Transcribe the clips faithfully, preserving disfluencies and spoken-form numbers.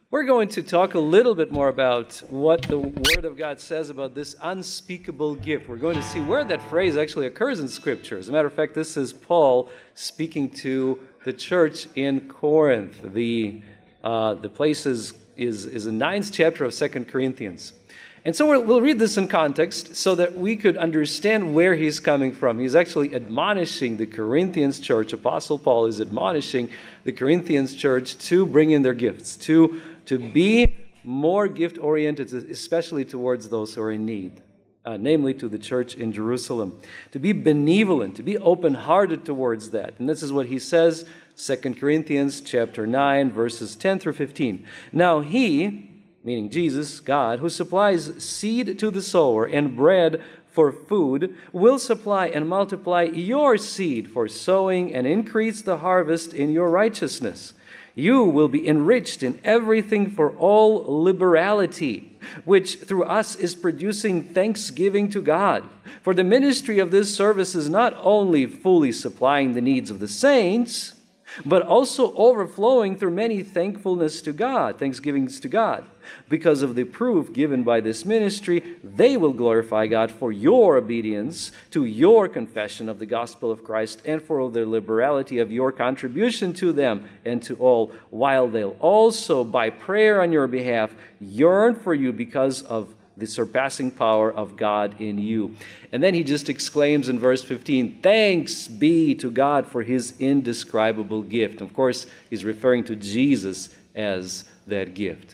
We're going to talk a little bit more about what the Word of God says about this unspeakable gift. We're going to see where that phrase actually occurs in Scripture. As a matter of fact, this is Paul speaking to the church in Corinth. The, uh, the place is, is, is the ninth chapter of Second Corinthians. And so we'll, we'll read this in context so that we could understand where he's coming from. He's actually admonishing the Corinthians church. Apostle Paul is admonishing the Corinthians church to bring in their gifts, to, to be more gift-oriented, especially towards those who are in need, uh, namely to the church in Jerusalem. To be benevolent, to be open-hearted towards that. And this is what he says, Second Corinthians chapter nine, verses ten through fifteen. Now he, meaning Jesus, God, who supplies seed to the sower and bread for food, will supply and multiply your seed for sowing and increase the harvest in your righteousness. You will be enriched in everything for all liberality, which through us is producing thanksgiving to God. For the ministry of this service is not only fully supplying the needs of the saints, but also overflowing through many thankfulness to God, thanksgivings to God. Because of the proof given by this ministry, they will glorify God for your obedience to your confession of the gospel of Christ and for the liberality of your contribution to them and to all, while they'll also, by prayer on your behalf, yearn for you because of the surpassing power of God in you. And then he just exclaims in verse fifteen, thanks be to God for his indescribable gift. Of course, he's referring to Jesus as that gift.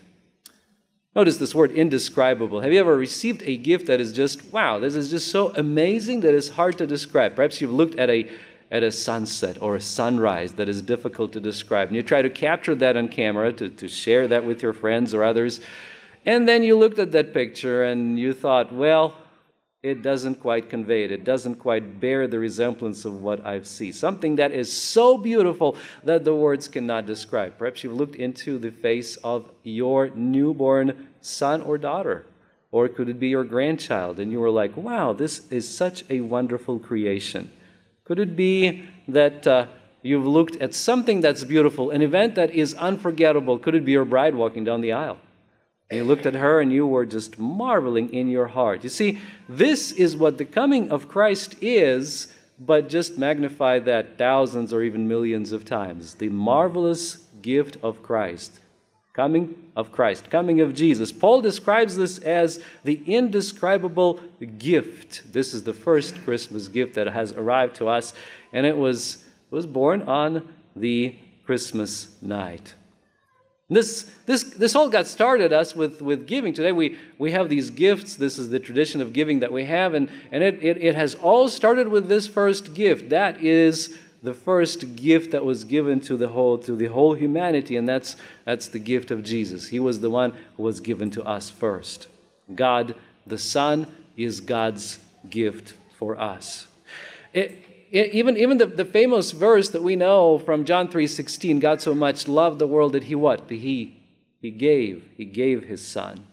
Notice this word indescribable. Have you ever received a gift that is just, wow, this is just so amazing that it's hard to describe? Perhaps you've looked at a at a sunset or a sunrise that is difficult to describe, and you try to capture that on camera to, to share that with your friends or others. And then you looked at that picture and you thought, well, it doesn't quite convey it. It doesn't quite bear the resemblance of what I've seen. Something that is so beautiful that the words cannot describe. Perhaps you've looked into the face of your newborn son or daughter, or could it be your grandchild, and you were like, wow, this is such a wonderful creation. Could it be that uh, you've looked at something that's beautiful, an event that is unforgettable? Could it be your bride walking down the aisle? And you looked at her and you were just marveling in your heart. You see, this is what the coming of Christ is, but just magnify that thousands or even millions of times. The marvelous gift of Christ. Coming of Christ, coming of Jesus. Paul describes this as the indescribable gift. This is the first Christmas gift that has arrived to us, and it was, it was born on the Christmas night. This, this, this all got started us with, with giving. Today we, we have these gifts. This is the tradition of giving that we have, and, and it, it, it has all started with this first gift. That is the first gift that was given to the whole, to the whole humanity, and that's, that's the gift of Jesus. He was the one who was given to us first. God, the Son, is God's gift for us. It, Even, even the, the famous verse that we know from John three sixteen, God so much loved the world that he what? He, he gave. He gave his Son.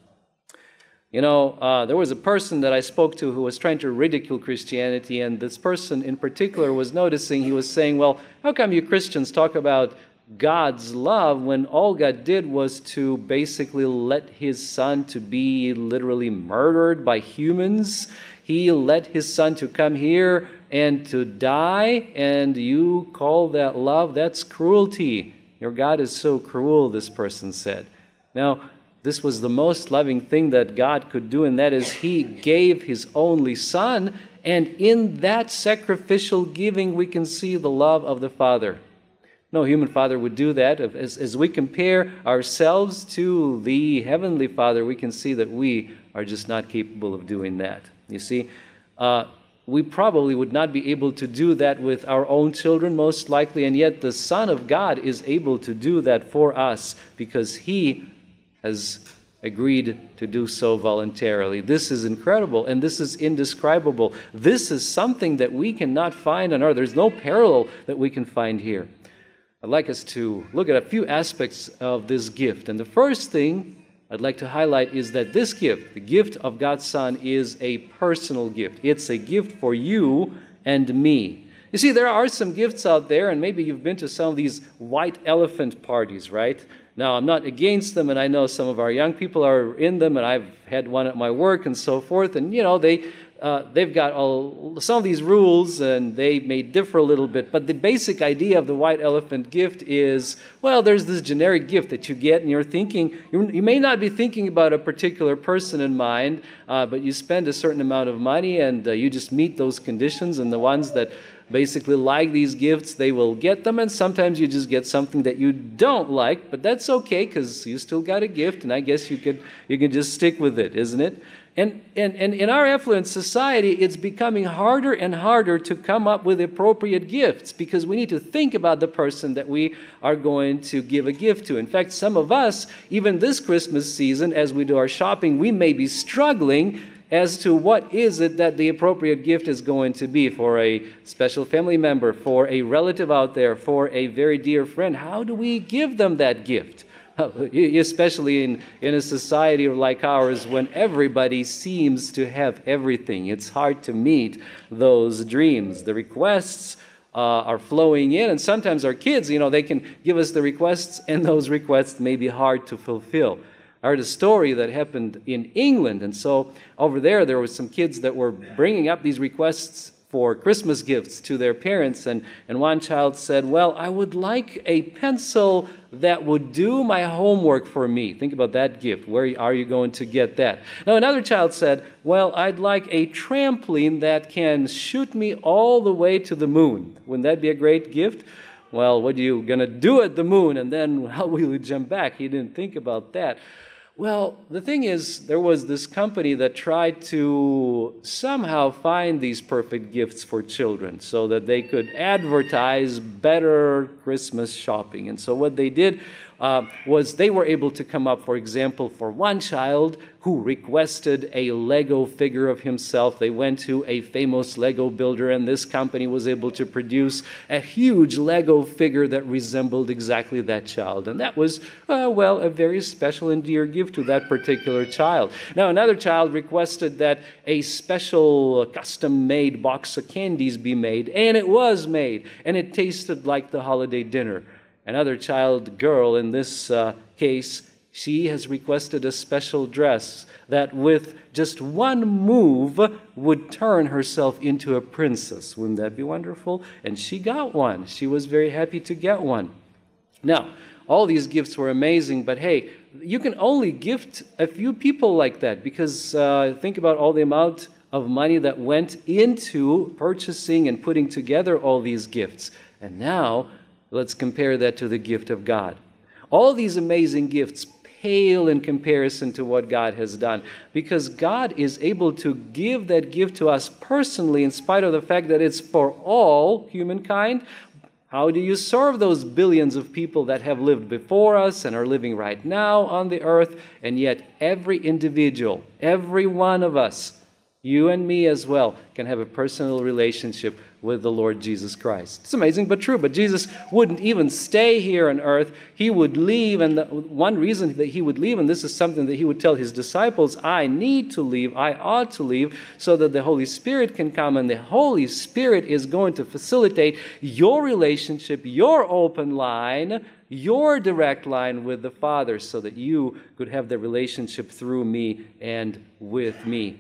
You know, uh, there was a person that I spoke to who was trying to ridicule Christianity, and this person in particular was noticing, he was saying, well, how come you Christians talk about God's love when all God did was to basically let his Son to be literally murdered by humans? He let his Son to come here and to die, and you call that love? That's cruelty. Your God is so cruel, this person said. Now, this was the most loving thing that God could do, and that is he gave his only Son, and in that sacrificial giving we can see the love of the Father. No human father would do that. As, as we compare ourselves to the Heavenly Father, we can see that we are just not capable of doing that. You see, uh, we probably would not be able to do that with our own children, most likely, and yet the Son of God is able to do that for us because he has agreed to do so voluntarily. This is incredible, and this is indescribable. This is something that we cannot find on earth. There's no parallel that we can find here. I'd like us to look at a few aspects of this gift. And the first thing I'd like to highlight is that this gift, the gift of God's Son, is a personal gift. It's a gift for you and me. You see, there are some gifts out there, and maybe you've been to some of these white elephant parties, right? Now, I'm not against them, and I know some of our young people are in them, and I've had one at my work and so forth, and, you know, they, uh, they've got all, some of these rules, and they may differ a little bit, but the basic idea of the white elephant gift is, well, there's this generic gift that you get, and you're thinking, you, you may not be thinking about a particular person in mind, uh, but you spend a certain amount of money, and uh, you just meet those conditions, and the ones that basically like these gifts, they will get them, and sometimes you just get something that you don't like, but that's okay because you still got a gift, and I guess you could you can just stick with it, isn't it? And, and, and in our affluent society, it's becoming harder and harder to come up with appropriate gifts because we need to think about the person that we are going to give a gift to. In fact, some of us, even this Christmas season, as we do our shopping, we may be struggling as to what is it that the appropriate gift is going to be for a special family member, for a relative out there, for a very dear friend. How do we give them that gift? Especially in, in a society like ours when everybody seems to have everything. It's hard to meet those dreams. The requests uh, are flowing in, and sometimes our kids, you know, they can give us the requests, and those requests may be hard to fulfill. I heard a story that happened in England, and so over there, there were some kids that were bringing up these requests for Christmas gifts to their parents, and, and one child said, well, I would like a pencil that would do my homework for me. Think about that gift. Where are you going to get that? Now, another child said, well, I'd like a trampoline that can shoot me all the way to the moon. Wouldn't that be a great gift? Well, what are you going to do at the moon, and then how will you jump back? He didn't think about that. Well, the thing is, there was this company that tried to somehow find these perfect gifts for children so that they could advertise better Christmas shopping. And so what they did uh, was they were able to come up, for example, for one child who requested a Lego figure of himself. They went to a famous Lego builder, and this company was able to produce a huge Lego figure that resembled exactly that child. And that was, uh, well, a very special and dear gift to that particular child. Now, another child requested that a special custom-made box of candies be made, and it was made, and it tasted like the holiday dinner. Another child, girl in this uh, case, she has requested a special dress that with just one move would turn herself into a princess. Wouldn't that be wonderful? And she got one. She was very happy to get one. Now, all these gifts were amazing, but hey, you can only gift a few people like that because uh, think about all the amount of money that went into purchasing and putting together all these gifts. And now, let's compare that to the gift of God. All these amazing gifts pale in comparison to what God has done, because God is able to give that gift to us personally in spite of the fact that it's for all humankind. How do you serve those billions of people that have lived before us and are living right now on the earth? And yet every individual, every one of us, you and me as well, can have a personal relationship with the Lord Jesus Christ. It's amazing but true, but Jesus wouldn't even stay here on earth. He would leave, and the one reason that he would leave, and this is something that he would tell his disciples, I need to leave, I ought to leave, so that the Holy Spirit can come, and the Holy Spirit is going to facilitate your relationship, your open line, your direct line with the Father, so that you could have the relationship through me and with me.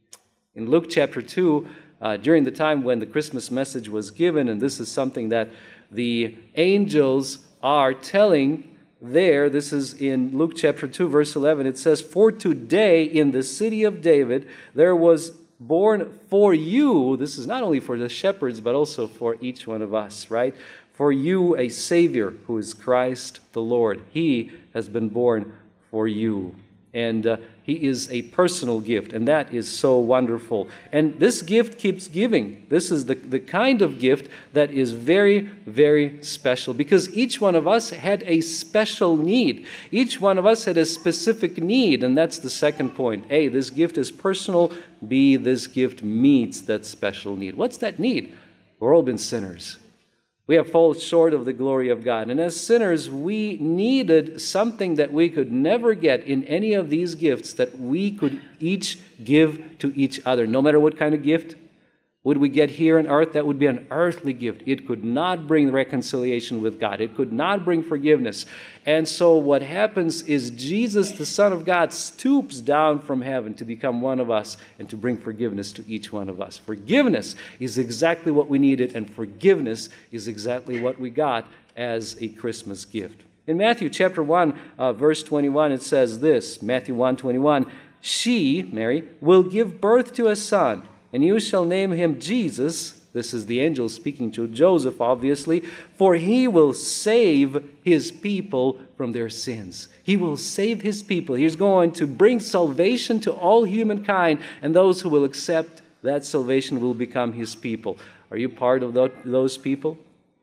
In Luke chapter two, uh, during the time when the Christmas message was given, and this is something that the angels are telling there, this is in Luke chapter two, verse eleven, it says, for today in the city of David there was born for you, this is not only for the shepherds, but also for each one of us, right? For you a Savior who is Christ the Lord. He has been born for you. And uh, he is a personal gift, and that is so wonderful. And this gift keeps giving. This is the, the kind of gift that is very, very special, because each one of us had a special need. Each one of us had a specific need, and that's the second point. A, this gift is personal. B, this gift meets that special need. What's that need? We've all been sinners. We have fallen short of the glory of God. And as sinners, we needed something that we could never get in any of these gifts that we could each give to each other. No matter what kind of gift, would we get here on earth, that would be an earthly gift. It could not bring reconciliation with God. It could not bring forgiveness. And so what happens is Jesus, the Son of God, stoops down from heaven to become one of us and to bring forgiveness to each one of us. Forgiveness is exactly what we needed, and forgiveness is exactly what we got as a Christmas gift. In Matthew chapter one, uh, verse twenty-one, it says this, Matthew one twenty-one, "She," Mary, "will give birth to a son, and you shall name him Jesus." This is the angel speaking to Joseph, obviously. "For he will save his people from their sins." He will save his people. He's going to bring salvation to all humankind, and those who will accept that salvation will become his people. Are you part of those people?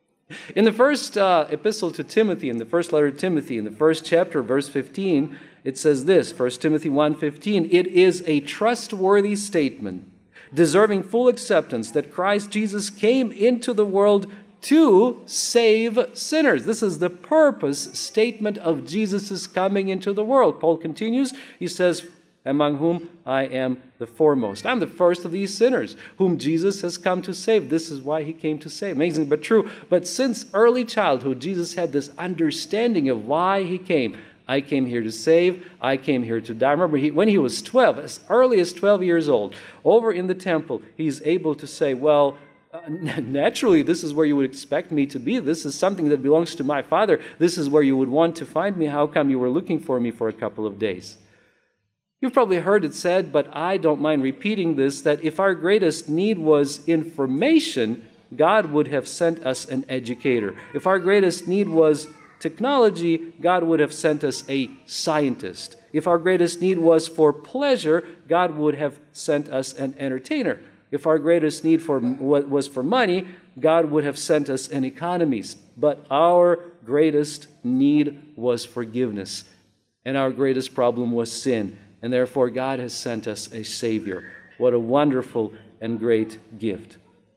In the first uh, epistle to Timothy, in the first letter to Timothy, in the first chapter, verse fifteen, it says this, First Timothy one fifteen, "It is a trustworthy statement, deserving full acceptance, that Christ Jesus came into the world to save sinners." This is the purpose statement of Jesus' coming into the world. Paul continues, he says, "Among whom I am the foremost." I'm the first of these sinners whom Jesus has come to save. This is why he came to save. Amazing but true. But since early childhood, Jesus had this understanding of why he came. I came here to save. I came here to die. Remember, he, when he was twelve, as early as twelve years old, over in the temple, he's able to say, well, uh, naturally, this is where you would expect me to be. This is something that belongs to my Father. This is where you would want to find me. How come you were looking for me for a couple of days? You've probably heard it said, but I don't mind repeating this, that if our greatest need was information, God would have sent us an educator. If our greatest need was technology, God would have sent us a scientist. If our greatest need was for pleasure, God would have sent us an entertainer. If our greatest need for was for money, God would have sent us an economist. But our greatest need was forgiveness, and our greatest problem was sin. And therefore, God has sent us a Savior. What a wonderful and great gift.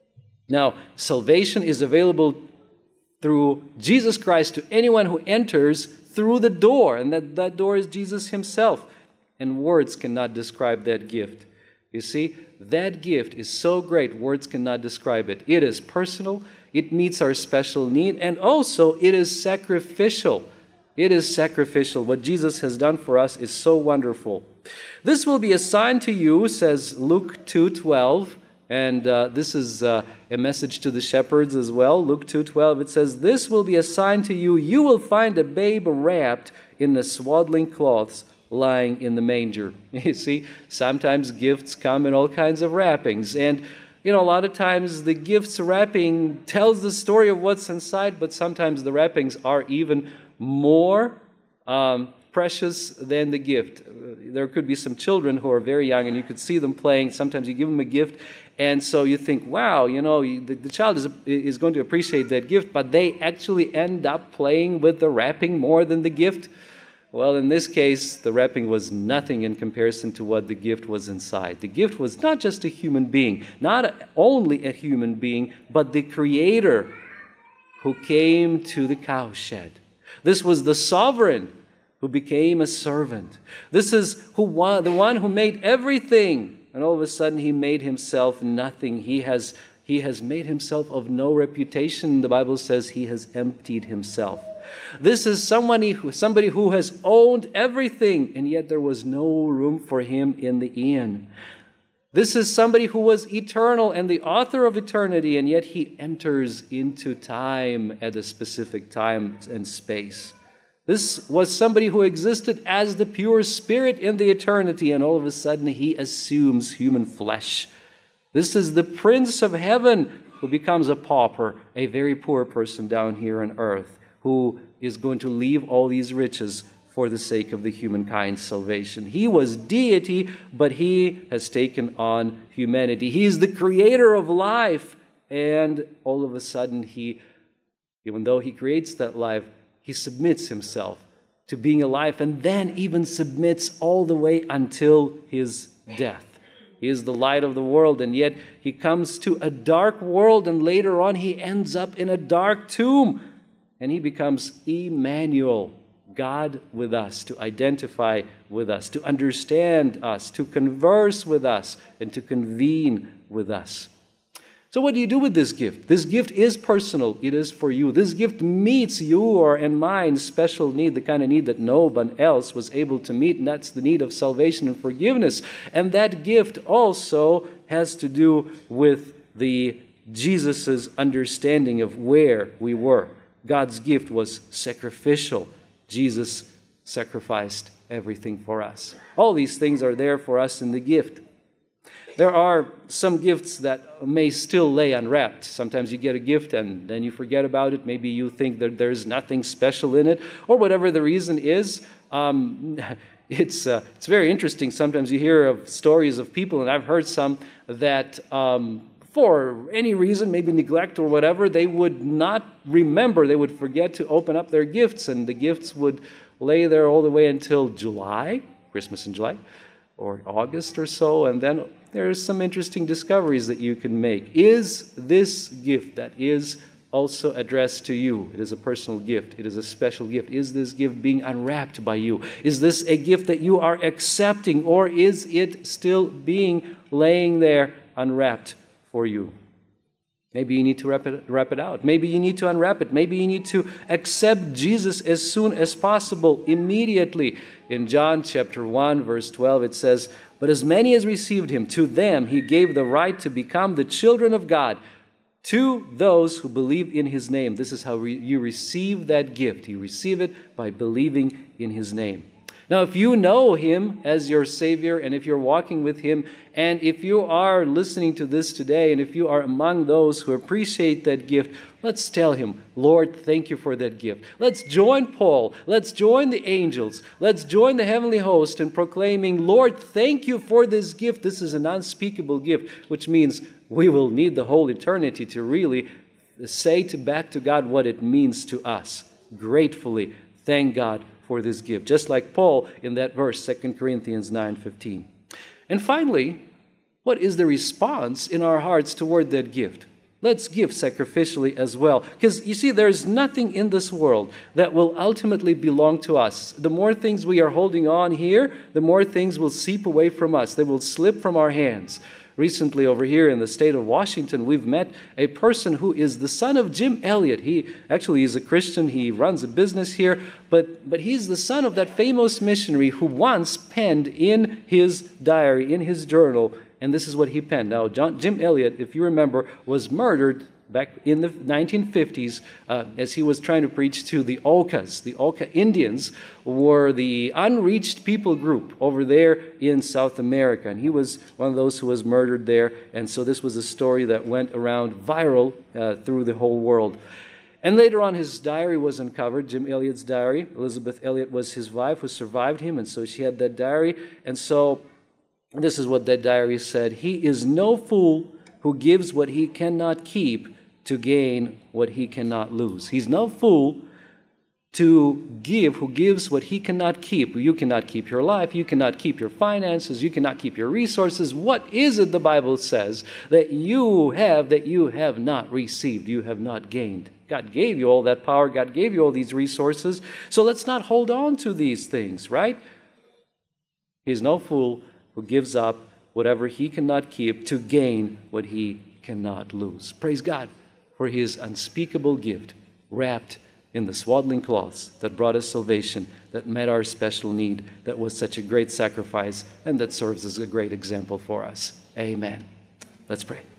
Now, salvation is available through Jesus Christ to anyone who enters through the door, and that, that door is Jesus himself. And words cannot describe that gift. You see, that gift is so great, words cannot describe it. It is personal, it meets our special need, and also it is sacrificial. It is sacrificial. What Jesus has done for us is so wonderful. "This will be a sign to you," says Luke two twelve, and uh, this is uh, a message to the shepherds as well. Luke two twelve, it says, "This will be a sign to you. You will find a babe wrapped in the swaddling cloths, lying in the manger." You see, sometimes gifts come in all kinds of wrappings. And, you know, a lot of times the gifts wrapping tells the story of what's inside, but sometimes the wrappings are even more um, precious than the gift. There could be some children who are very young, and you could see them playing. Sometimes you give them a gift, and so you think, wow, you know, the, the child is, is going to appreciate that gift, but they actually end up playing with the wrapping more than the gift. Well, in this case, the wrapping was nothing in comparison to what the gift was inside. The gift was not just a human being, not only a human being, but the Creator who came to the cowshed. This was the sovereign who became a servant. This is who the one who made everything, and all of a sudden he made himself nothing. He has, he has made himself of no reputation. The Bible says he has emptied himself. This is somebody who, somebody who has owned everything, and yet there was no room for him in the inn. This is somebody who was eternal and the author of eternity, and yet he enters into time at a specific time and space. This was somebody who existed as the pure spirit in the eternity, and all of a sudden he assumes human flesh. This is the Prince of Heaven who becomes a pauper, a very poor person down here on earth, who is going to leave all these riches for the sake of the humankind's salvation. He was deity, but he has taken on humanity. He is the creator of life, and all of a sudden he, even though he creates that life, he submits himself to being alive, and then even submits all the way until his death. He is the light of the world, and yet he comes to a dark world, and later on he ends up in a dark tomb, and he becomes Emmanuel, God with us, to identify with us, to understand us, to converse with us, and to convene with us. So what do you do with this gift? This gift is personal. It is for you. This gift meets your and mine special need, the kind of need that no one else was able to meet, and that's the need of salvation and forgiveness. And that gift also has to do with the Jesus's understanding of where we were. God's gift was sacrificial. Jesus sacrificed everything for us. All these things are there for us in the gift. There are some gifts that may still lay unwrapped. Sometimes you get a gift and then you forget about it. Maybe you think that there's nothing special in it, or whatever the reason is. Um, it's uh, it's very interesting. Sometimes you hear of stories of people, and I've heard some that um, for any reason, maybe neglect or whatever, they would not remember. They would forget to open up their gifts, and the gifts would lay there all the way until July, Christmas in July, or August or so, and then there's some interesting discoveries that you can make. Is this gift that is also addressed to you? It is a personal gift. It is a special gift. Is this gift being unwrapped by you? Is this a gift that you are accepting, or is it still being laying there unwrapped for you? Maybe you need to wrap it, wrap it out. Maybe you need to unwrap it. Maybe you need to accept Jesus as soon as possible, immediately. In John chapter one, verse twelve, it says, "But as many as received him, to them he gave the right to become the children of God, to those who believe in his name." This is how re- you receive that gift. You receive it by believing in his name. Now, if you know him as your Savior, and if you're walking with him, and if you are listening to this today, and if you are among those who appreciate that gift, let's tell him, Lord, thank you for that gift. Let's join Paul. Let's join the angels. Let's join the heavenly host in proclaiming, Lord, thank you for this gift. This is an unspeakable gift, which means we will need the whole eternity to really say to back to God what it means to us. Gratefully thank God for this gift, just like Paul in that verse, Second Corinthians nine fifteen. And finally, what is the response in our hearts toward that gift? Let's give sacrificially as well. Because you see, there's nothing in this world that will ultimately belong to us. The more things we are holding on here, the more things will seep away from us. They will slip from our hands. Recently over here in the state of Washington, we've met a person who is the son of Jim Elliot. He actually is a Christian. He runs a business here, but, but he's the son of that famous missionary who once penned in his diary, in his journal, and this is what he penned. Now, John, Jim Elliot, if you remember, was murdered back in the nineteen fifties uh, as he was trying to preach to the Okas. The Oka Indians were the unreached people group over there in South America, and he was one of those who was murdered there, and so this was a story that went around viral uh, through the whole world. And later on, his diary was uncovered, Jim Elliot's diary. Elizabeth Elliot was his wife who survived him, and so she had that diary, and so this is what that diary said: "He is no fool who gives what he cannot keep to gain what he cannot lose." He's no fool to give, who gives what he cannot keep. You cannot keep your life. You cannot keep your finances. You cannot keep your resources. What is it the Bible says that you have that you have not received, you have not gained? God gave you all that power. God gave you all these resources. So let's not hold on to these things, right? He's no fool who gives up whatever he cannot keep to gain what he cannot lose. Praise God for his unspeakable gift, wrapped in the swaddling cloths that brought us salvation, that met our special need, that was such a great sacrifice, and that serves as a great example for us. Amen. Let's pray.